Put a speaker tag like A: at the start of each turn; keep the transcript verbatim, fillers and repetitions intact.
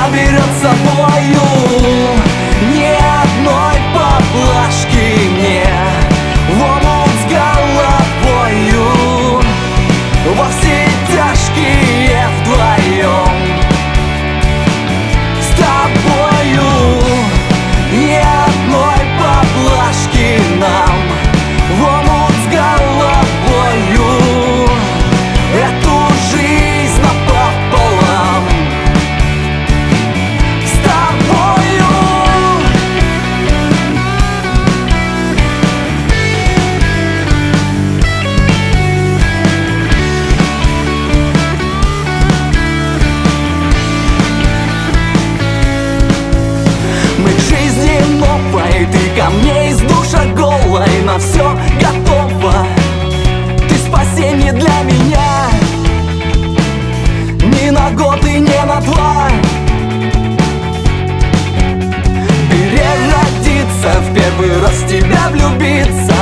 A: заберет с собою. Ни одной поблажки мне в омут с головою, во все тяжкие вдвоем с тобою. Ни одной поблажки нам в омут с головою, эту жизнь напополам с тобою. Мы к жизни новой, ты ко мне из душа голой, на все готова. Ты спасение для меня, ни на год и не на два. Переродиться, в первый раз в тебя влюбиться,